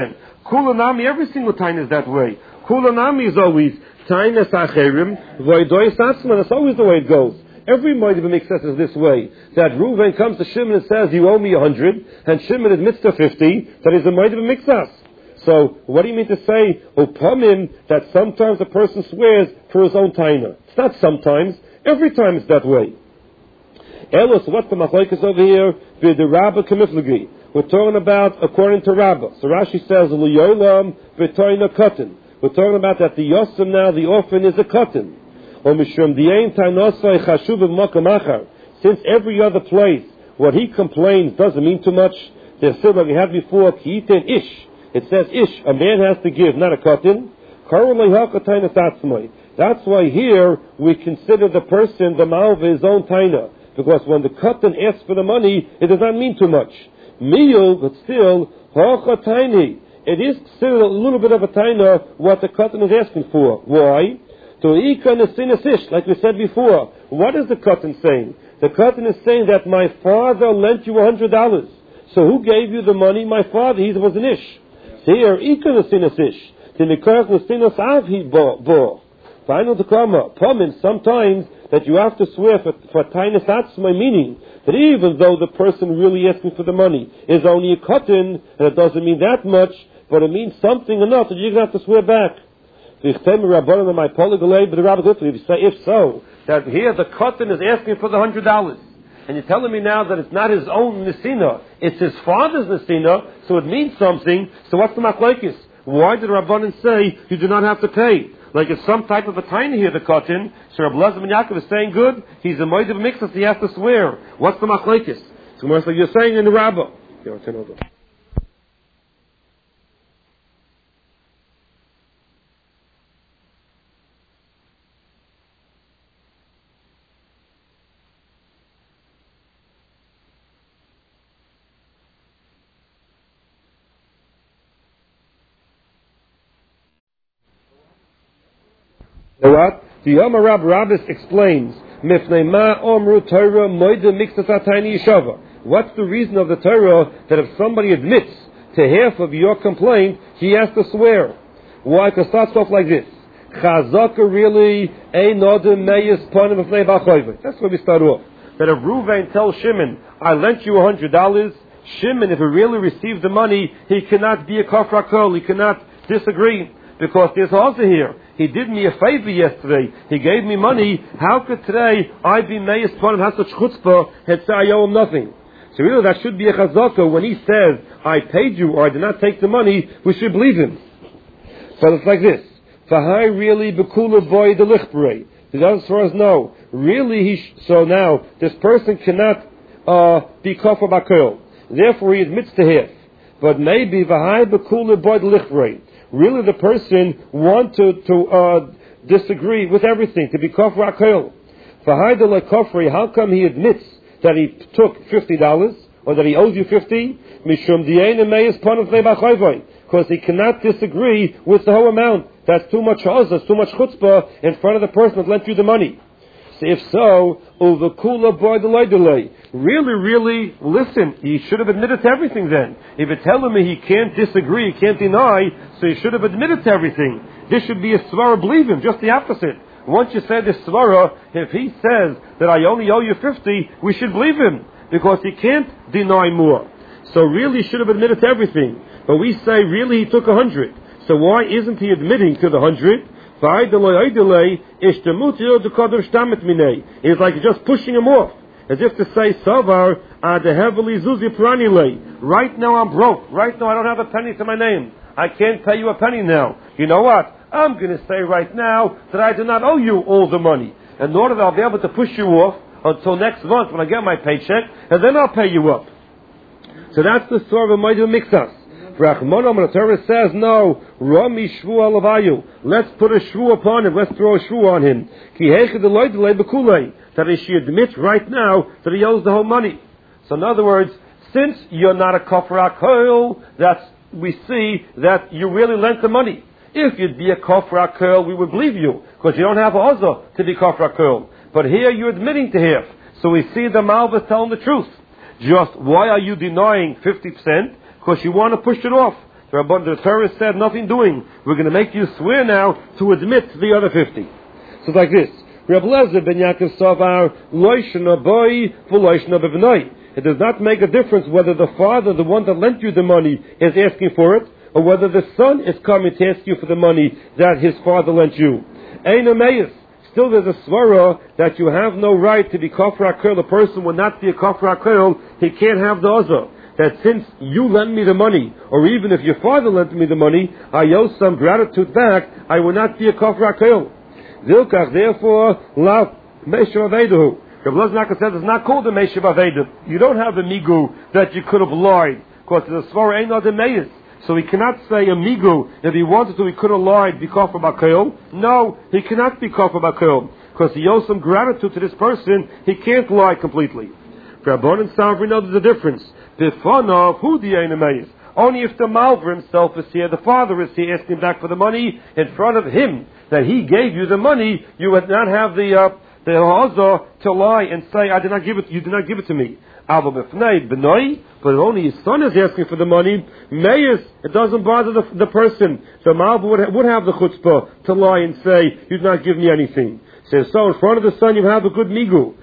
Kulanami, every single time is that way. Kulanami is always Tainas Acherim, Voidois Atzman. That's always the way it goes. Every Moedim Miktsas is this way. That Reuven comes to Shimon and says, you owe me 100, and Shimon admits to 50, that is a Moedim Miktsas. So, what do you mean to say, Upamim, that sometimes a person swears for his own taina? It's not sometimes, every time it's that way. Elos, what's the machlokes over here? The Rabbah Kamiflagi. We're talking about according to Rabbah. So Rashi says, L'yolam v'toina katan. We're talking about that the Yosem now, the orphan is a katan. Or Mishum Diein Tainosai Chashuv Makam Achar. Since every other place, what he complains doesn't mean too much. There's still like we had before, Kiiten Ish. It says Ish, a man has to give, not a katan. That's why here we consider the person the malva his own taina. Because when the katan asks for the money, it does not mean too much. Miyul, but still, hacha tiny. It is still a little bit of a taina what the katan is asking for. Why? To ika nesinasish, like we said before. What is the katan saying? The katan is saying that my father lent you $100. So who gave you the money? My father. He was an ish. Here, ika nesinasish. The nikach nesinas avhi bo. Final to come up. Sometimes that you have to swear for tainas atzmai, meaning that even though the person really asking for the money is only a katan, and it doesn't mean that much, but it means something enough that you're going to have to swear back. If so, that here the katan is asking for the $100, and you're telling me now that it's not his own nesina, it's his father's nesina, so it means something. So what's the machlokes? Why did Rabbanan say you do not have to pay? Like it's some type of a tiny here, the katan. So Rabbi Lezer ben Yaakov is saying good. He's a moed of mixas. He has to swear. What's the machlokes? So like you're saying in the Rabbah. What? The Yom Rabbis explains, what's the reason of the Torah that if somebody admits to half of your complaint, he has to swear? Why? Because it starts off like this. Chazaka really that's where we start off. That if Reuven tells Shimon, I lent you $100, Shimon, if he really received the money, he cannot be a kafra kol, he cannot disagree. Because there's also here. He did me a favor yesterday. He gave me money. How could today I be meis upon him, have such chutzpah, and say I owe him nothing? So really that should be a chazaka. When he says, I paid you or I did not take the money, we should believe him. So it's like this. Fahai really bekula boy the lichbrei. As far as no. Really so now, this person cannot be kafar bakol. Therefore he admits to half. But maybe v'hai bekula boy the lichbrei. Really, the person wanted to disagree with everything, to be kafra akol. For Haidalai Kafri, how come he admits that he took $50 or that he owes you 50? Mishum di'ena meis panav le'bachayvay, because he cannot disagree with the whole amount. That's too much hazas, too much chutzpah in front of the person that lent you the money. So if so, uvakula boy delay. Really, listen, he should have admitted to everything then. If you're telling me he can't disagree, he can't deny, so he should have admitted to everything. This should be a svara, believe him, just the opposite. Once you say this svara, if he says that I only owe you 50, we should believe him, because he can't deny more. So really he should have admitted to everything. But we say really he took 100. So why isn't he admitting to the 100? It's like just pushing him off. As if to say, Savar, right now I'm broke. Right now I don't have a penny to my name. I can't pay you a penny now. You know what? I'm going to say right now that I do not owe you all the money. In order that I'll be able to push you off until next month when I get my paycheck, and then I'll pay you up. So that's the sort of a Moedim Miktsas. Rachmanam, the Torah says, no, Rami Shvu Alavayu. Let's put a shvu upon him. Let's throw a shvu on him. That is, she admits right now that he owes the whole money. So in other words, since you're not a kafar akol, we see that you really lent the money. If you'd be a kafar akol, we would believe you, because you don't have a hazah to be kafar akol. But here you're admitting to half. So we see the Malva telling the truth. Just why are you denying 50%? Because you want to push it off. The Torah said, nothing doing. We're going to make you swear now to admit the other 50. So it's like this. Reb Lezer ben Yaakov Savar, Loishna boy, V'loishna b'vnoi. It does not make a difference whether the father, the one that lent you the money, is asking for it, or whether the son is coming to ask you for the money that his father lent you. Ein ameis. Still there's a svara that you have no right to be kafar hakel. The person will not be a kafar hakel. He can't have the other. That since you lent me the money, or even if your father lent me the money, I owe some gratitude back, I will not be a kafar hakel. Zilkach, therefore, la meshav avedahu. Rabbi Lezer says it's not called a meshav avedah. You don't have a migu that you could have lied, because the svara ain't other meis. So he cannot say a migu. If he wanted to, he could have lied, be kafar bakel. No, he cannot be kafar bakel, because he owes some gratitude to this person. He can't lie completely. For Rabban and Savri know there's a difference. Bifanav hu di'ein. Only if the Malver himself is here, the father is here asking back for the money in front of him, that he gave you the money, you would not have the hazah to lie and say, I did not give it, you did not give it to me. But only his son is asking for the money, it doesn't bother the person. The Malver would have the chutzpah to lie and say, you did not give me anything. So in front of the son you have a good migu.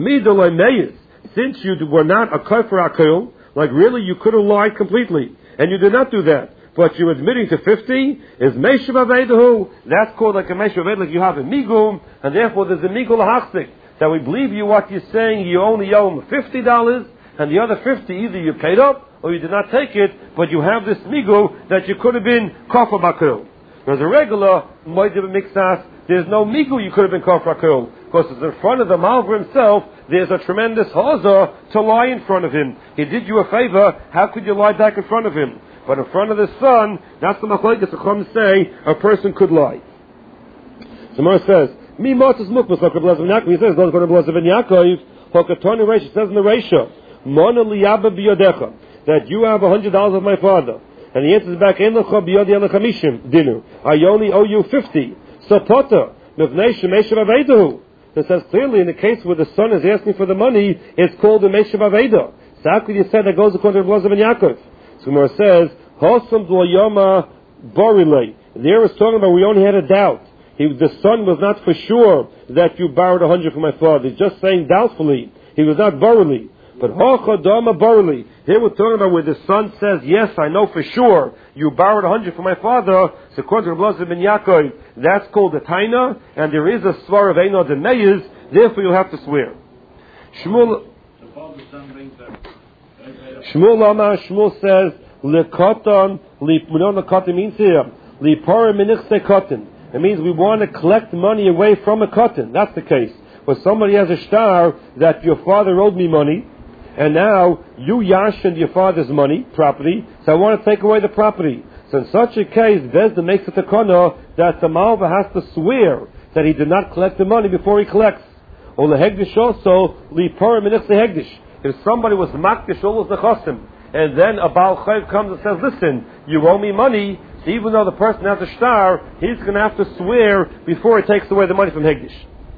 Since you were not a kafar hakel, like really you could have lied completely, and you did not do that, but you're admitting to 50, is meshav avedahu. That's called like a meshav avedahu, like you have a migum, and therefore there's a migul lahachzik, that we believe you what you're saying, you only owe him $50, and the other 50 either you paid up, or you did not take it, but you have this migu that you could have been kafar bakel. As a regular moedim mixas, there's no migu you could have been kafar bakel, because it's in front of the Malver himself. There's a tremendous hazah to lie in front of him. He did you a favor, how could you lie back in front of him? But in front of the son, that's the machlokes the Chum say a person could lie. So Mar says, Mi motus mukmas like Rabbi Lezer ben Yaakov. He says, don't go to Rabbi Lezer ben Yaakov. Hokatoni Reisha says in the Reisha, Mona liyaba biyodecha, that you have $100 of my father. And he answers back, En lecha biyodi ala chamishim dinu. I only owe you 50. So potter, mivnei shemeshav avedahu. It says clearly in the case where the son is asking for the money, it's called the meshav aveda. So how could you say that goes according to Rabbi Lezer ben Yaakov? So Gemara says, Hosam dloyama borilei. There was talking about we only had a doubt. The son was not for sure that you borrowed 100 from my father. He's just saying doubtfully. He was not borily. But hochodama borily. Here we're talking about where the son says, yes, I know for sure you borrowed 100 from my father. So according to Rabbi Lezer ben Yaakov, that's called a taina, and there is a svar of einod and meyes, therefore you'll have to swear. Shmuel Shmuel says, Lekoton, we know what Lekoton means here. Lipora minichse koton. It means we want to collect money away from a cotton. That's the case. Where somebody has a star that your father owed me money, and now you yashened your father's money, property, so I want to take away the property. So in such a case, Bezdin makes it a kono that the Malva has to swear that he did not collect the money before he collects. Or the Hegdish also, Lipora minichse Hegdish. If somebody was makdish all of the chosim, and then a Baal Chayv comes and says, listen, you owe me money, so even though the person has a star, he's going to have to swear before he takes away the money from Hegdish.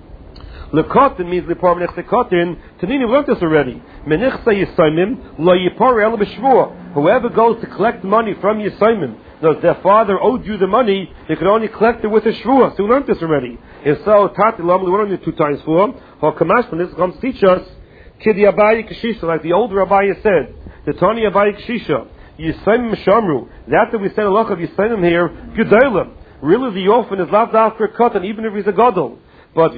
Lekotin means Lipor Menichse Kotin. Tanini, we learned this already. Menichse Yisaimim, Lo Yipor El B'Shvua. Whoever goes to collect money from Yisaimim, knows their father owed you the money, they could only collect it with a Shvua. So we learned this already. And so, Tati Lam, we learned it 2 times for. How Kamash, when this comes to teach us, Kidi Abayi Kashisha, like the older Abayi said, the Tani Abayi Kashisha, Yisaimim Shamru. That we said a lot of Yisaimim here, Gedolim. Really, the orphan is loved after Kotan, even if he's a Gadol. But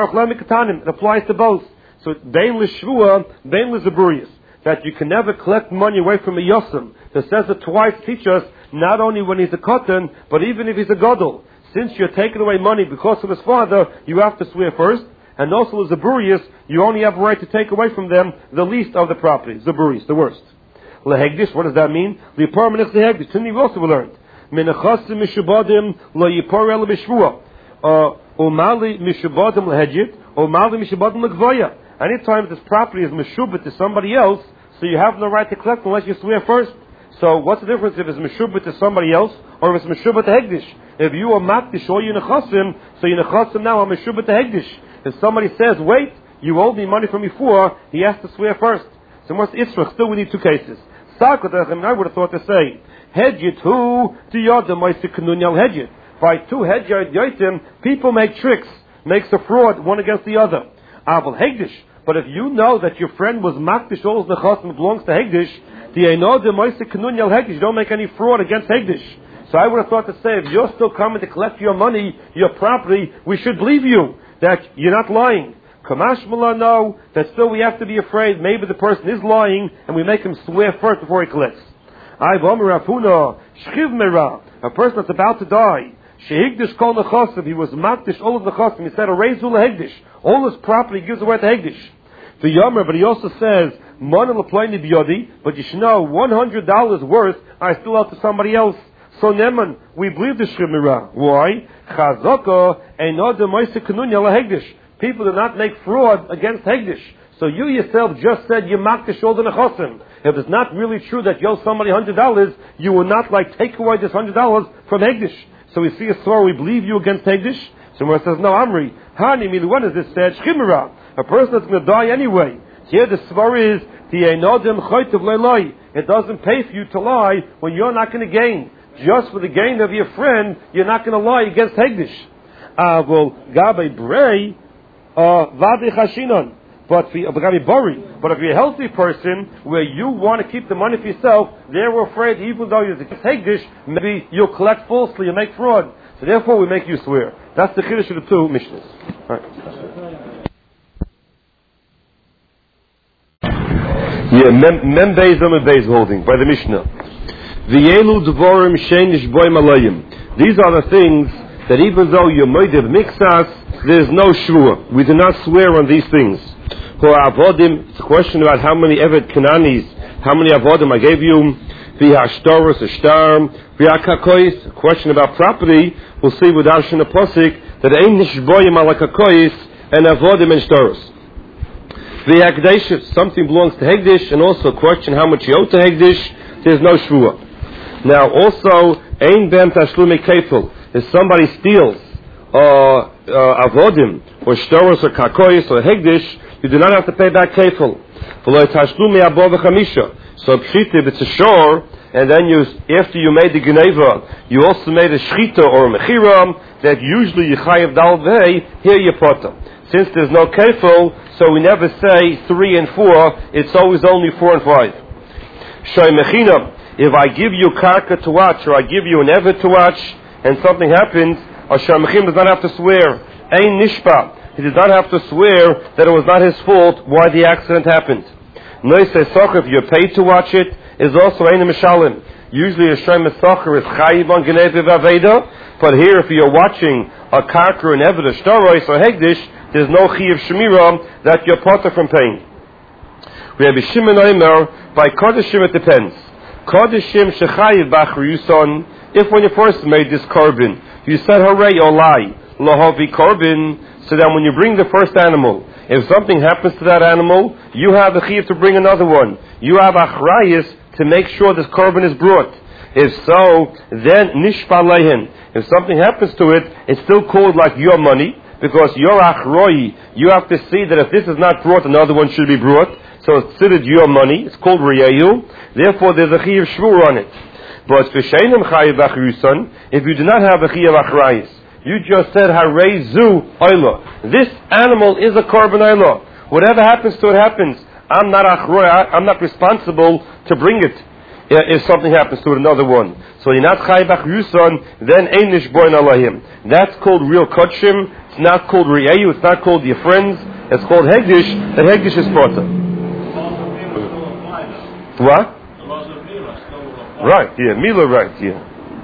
it applies to both. So bein l'shvua, bein l'zaburiyas, that you can never collect money away from a yosem. That says it twice, teach us not only when he's a kotan, but even if he's a gadol. Since you're taking away money because of his father, you have to swear first. And also the zaburiyas, you only have a right to take away from them the least of the property. Zaburiyas, the worst. Lehegdish, what does that mean? Lipor menich lehegdish. Tini we also learned. Menechasim mishubadim lo yipor el b'shvua. Umali mishubadim lehedjit, umali mishubadim legvoya. Anytime this property is meshubit to somebody else, so you have no right to collect unless you swear first. So what's the difference if it's meshubit to somebody else or if it's meshubit to hegdish? If you are makdish or you nechasim, so you nechasim now are meshubit to hegdish. If somebody says, wait, you owed me money from before, he has to swear first. So what's Israel? Still we need 2 cases. I would have thought to say, Hedgit who the Yodam Moisikununyal Hedgit. By two Hedgit Yotim, people make tricks, makes a fraud one against the other. Aval Hegdish. But if you know that your friend was Makdish, all the Chosim belongs to Hegdish, the Einodam Moisikununyal Hegdish, don't make any fraud against Hegdish. So I would have thought to say, if you're still coming to collect your money, your property, we should believe you, that you're not lying. Kamash Mullah, no, that still we have to be afraid, maybe the person is lying, and we make him swear first before he collects. A person that's about to die, Shehigdish kol nechosim, he was makdish all of the chosim, he said, Areizu lehegdish, all his property he gives away to Hegdish. The Yomer, but he also says, Mana l'ploini biyodi, but you should know, $100 worth, I still owe to somebody else. So Neman, we believe the Shemira. Why? Chazaka einodem moisekununya lehegdish. People do not make fraud against Hegdish. So you yourself just said you makdish all the nechosim. If it's not really true that you owe somebody $100, you will not take away this $100 from Hegdish. So we see a story, we believe you against Hegdish. Someone says, no, Amri. Hani, when is this said? Shemira. A person that's going to die anyway. Here the svar is, it doesn't pay for you to lie when you're not going to gain. Just for the gain of your friend, you're not going to lie against Hegdish. But if you're a healthy person, where you want to keep the money for yourself, they're afraid, even though you're against Hegdish, maybe you'll collect falsely, you make fraud. So therefore we make you swear. That's the Chiddush of the two Mishnahs. Right. Yeah, Mem Beis Amud Beis holding by the Mishnah. V'yelu dvorim sheinish boim alayim. These are the things that even though you're moidev mixas, there's no shvua. We do not swear on these things. Avodim. It's a question about how many evet kananis, how many avodim I gave you. V'hashtoros ashtarm. V'hakakois. A question about property. We'll see with Arshan Aposik that einish boim alakakois and avodim and shtoros. The Hegdish, something belongs to Hegdish, and also a question how much you owe to Hegdish, there's no shvua. Now also, ein bem tashlume kefil. If somebody steals avodim, or shtoros, or kakois, or Hegdish, you do not have to pay back kefil. V'lo tashlume abo v'chamisha. So pshita, if it's a shor, and then after you made the geneva, you also made a shchita or a mechira, that usually you chayav dal v'hei, here you potter. Since there's no kefil, so we never say 3 and 4, it's always only 4 and 5. Shoy mechina, if I give you karka to watch, or I give you an evet to watch, and something happens, a shoy mechina does not have to swear. Ein nishpa, he does not have to swear that it was not his fault why the accident happened. Noise soch, if you're paid to watch it, is also ein mishalim. Usually a shoy mesocher is chayiv on geneva v'aveda, but here if you're watching a karka, an evet, a shtarois, or hegdish, there's no chiyuv shemira that you're potter from paying. We have a Shimon Omer, by Kodeshim it depends. Kodeshim shechayiv b'achriyuson, if when you first made this korban, you said hooray or lie, lahavi korban, so that when you bring the first animal, if something happens to that animal, you have the chiyuv to bring another one. You have achrayus to make sure this korban is brought. If so, then nishpa leihin. If something happens to it, it's still called like your money, because your achroi, you have to see that if this is not brought, another one should be brought. So it's considered your money. It's called riyayu. Therefore, there's a chiyuv shvur on it. But if you do not have a chiyuv achrayis, you just said harei zu oila. This animal is a korban oila. Whatever happens to it happens. I'm not achroi. I'm not responsible to bring it. If something happens to it, another one. So you're not chayiv achriyuson, then einish boin alahim. That's called real kodshim. It's not called riyayu. It's not called your friends. It's called hegdish. That hegdish is prota. What? Right, yeah, Mila, right, yeah.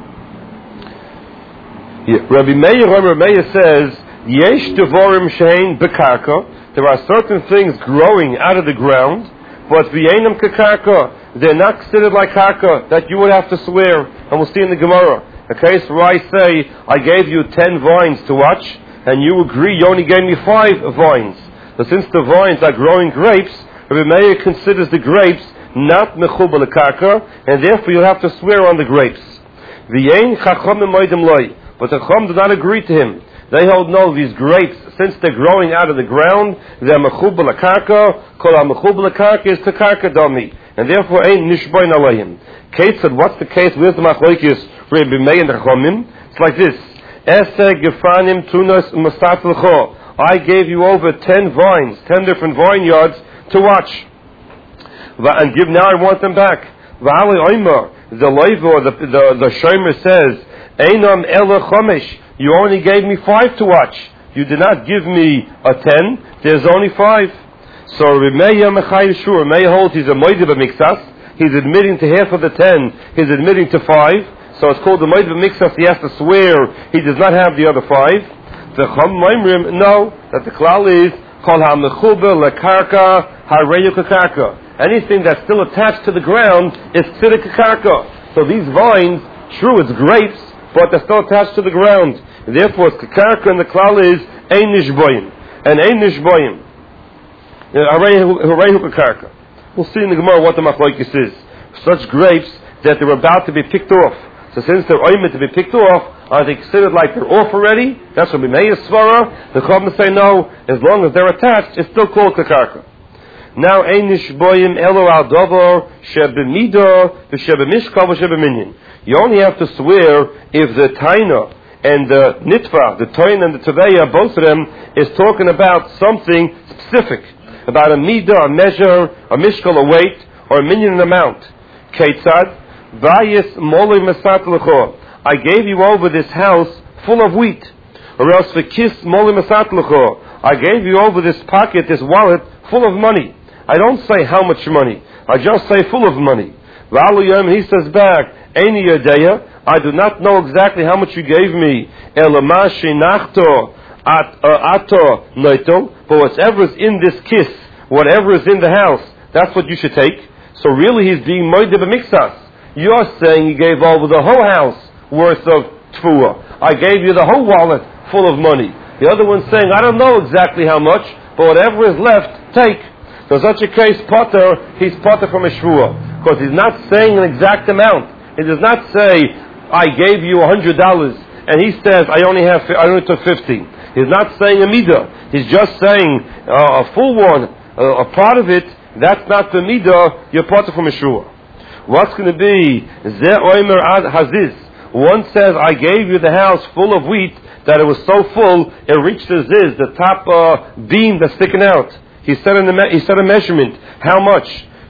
Rabbi Meir says, Yesh devorim shein bekarka. There are certain things growing out of the ground, but v'yenam kekarka. They're not considered like karka, that you would have to swear, and we'll see in the Gemara. A case where I say, I gave you 10 vines to watch, and you agree you only gave me 5 vines. But since the vines are growing grapes, Rabbi Meir considers the grapes not mechubal karka, and therefore you'll have to swear on the grapes. V'yein chachomim moedim loy. But the chachom do not agree to him. They hold no, these grapes, since they're growing out of the ground, they're mechubal karka. Kol ha-mechubal karka is to karka domi. and therefore ain't nishboin alayhim. Kate said, what's the case? Where's the machlokes? Rabbi Meir and the Chachamim? It's like this. Eseg gefanim tunas masat l'cho. I gave you over 10 vines, 10 different vineyards to watch. And give, now I want them back. V'ali oimer, the loiv or the shomer says, Einam ela chomesh. You only gave me 5 to watch. You did not give me a 10. There's only 5. So Remeya Mechai Shur, Remeya holds he's a moide b'miksas. He's admitting to half of the 10. He's admitting to 5. So it's called the moide b'miksas. He has to swear he does not have the other 5. The Chum Maimrim, no, that the klal is Kol ha-mechuber lekarka hareyu kakarka. Anything that's still attached to the ground is tziddik kakarka. So these vines, true, it's grapes, but they're still attached to the ground. And therefore, it's kakarka, and the klal is ein nishboyim. And ein nishboyim. Hareyu kakarka. We'll see in the Gemara what the machlokes is. Such grapes that they're about to be picked off. So since they're oimed to be picked off, are they considered like they're off already? That's what B'meir Svara. The Chachamim say no. As long as they're attached, it's still called kakarka. Now, ein nishboyim elo al dover shebemido v'shebemishkal v'shebeminyan. You only have to swear if the taina and the nitva, the toin and the teveya, both of them, is talking about something specific, about a midah, a measure, a mishkal, a weight, or a minyan, an amount. Keitzad vayis molei mesat lecho. I gave you over this house full of wheat. Or else v'kis molei mesat lecho. I gave you over this pocket, this wallet, full of money. I don't say how much money. I just say full of money. He says back, Eini yadeya, I do not know exactly how much you gave me. Elamashi nachto ato noito. But whatever is in this kiss, whatever is in the house, that's what you should take. So really he's being moide b'miksas. You're saying you gave over the whole house worth of tfuah. I gave you the whole wallet full of money. The other one's saying, I don't know exactly how much, but whatever is left, take. So in such a case, potter, he's potter from a shvuah. Because he's not saying an exact amount. He does not say, I gave you $100, and he says, I only took 50. He's not saying a midah. He's just saying a full one, a part of it, that's not the midah, you're potter from a shvuah. What's going to be, Ze oimer ad haziz. One says, I gave you the house full of wheat, that it was so full, it reached the ziz, the top beam that's sticking out. He said a measurement. How much?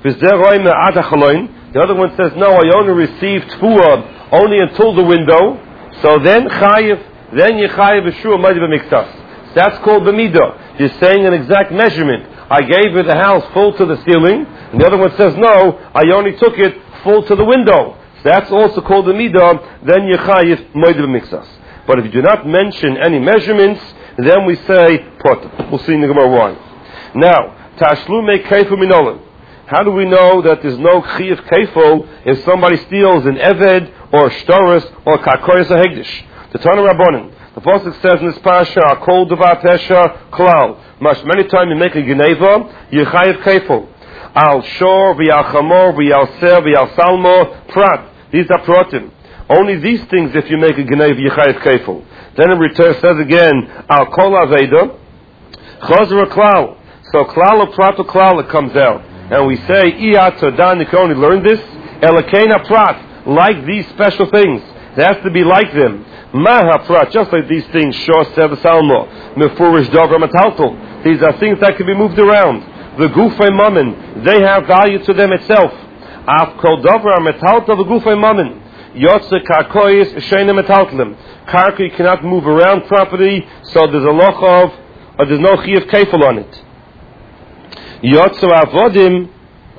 The other one says, no, I only received tfuah only until the window. So then chayiv, then you chayiv b'shua ma'id b'miksas. That's called b'midah. You're saying an exact measurement. I gave you the house full to the ceiling. And the other one says, no, I only took it full to the window. So that's also called b'midah. Then you chayiv ma'id b'miksas. But if you do not mention any measurements, then we say potter. We'll see in the Gemara why. Now, tashlume kefil minolim. How do we know that there's no chiyuv kefil if somebody steals an eved or shtoris or kakoyas or hegdish? The Tana Rabbanan. The pasuk says in this parasha, "Akol devar pesha klal." Many times you make a geneva, you chayiv kefil. Al shor v'al chamor v'al ser v'al salmo prat. These are pratim. Only these things, if you make a geneva, you chayiv kefil. Then in return says again, "Al kol aveda chazra klal." So klal of prat klal it comes out. And we say, Iyat Todan, you can only learn this. Elakena prat, like these special things. It has to be like them. Maha prat, just like these things. Shor Sev Salmo, Mefurish Dogra Mataltal. These are things that can be moved around. The Gufay Mammon, they have value to them itself. Af Kol Dogra Mataltal, the Gufay Mammon. Yotze Karkoyis, Shena Mataltalim. Karka, you cannot move around property, so there's a loch of, or there's no Chiyuv Kefil on it. Yotzu avodim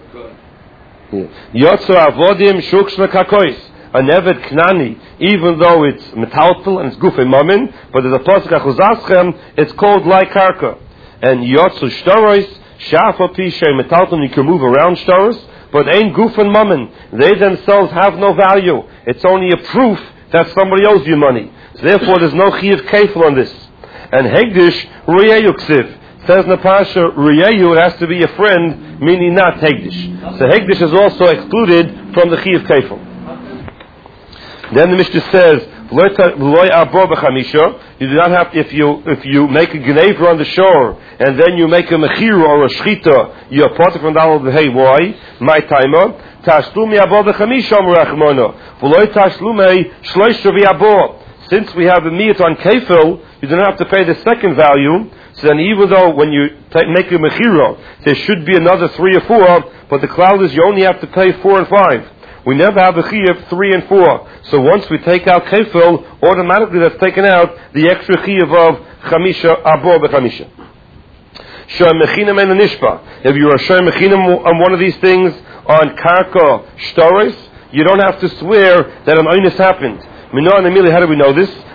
shukshna kakois. A nevet knani, even though it's metaltal and it's gufay mamin, but there's a pasuk achuzaschem, it's called like karka. And yotzu shtarois shafa pishay metaltal, you can move around shtaros, but ain't gufay mamin. They themselves have no value. It's only a proof that somebody owes you money. So therefore, there's no chiyuv kefil on this. And hegdish riyayuksiv. Says in the Pasha, Riyayu, it has to be a friend, meaning not Hegdish. So Hegdish is also excluded from the Chiyuv Kefil. Then the Mishnah says, You do not have, if you make a gneva on the shore and then you make a mechira or a shchita, you are part from Dalad Hey. Why? My timer. Tashlumi abo b'chamisha rachmona. V'loy tashlumi shloisha v'abo. Since we have a miyat on kefil, you do not have to pay the second value. So then, even though when you make a mechira, there should be another 3 or 4, but the cloud is you only have to pay 4 and 5. We never have a chiyuv 3 and 4. So once we take out kefil, automatically that's taken out the extra chiyuv of chamisha abo b'chamisha. Shoy mechinam and nishpa. If you are shoy mechinam on one of these things on karka shtoris, you don't have to swear that an oinus happened. How do we know this?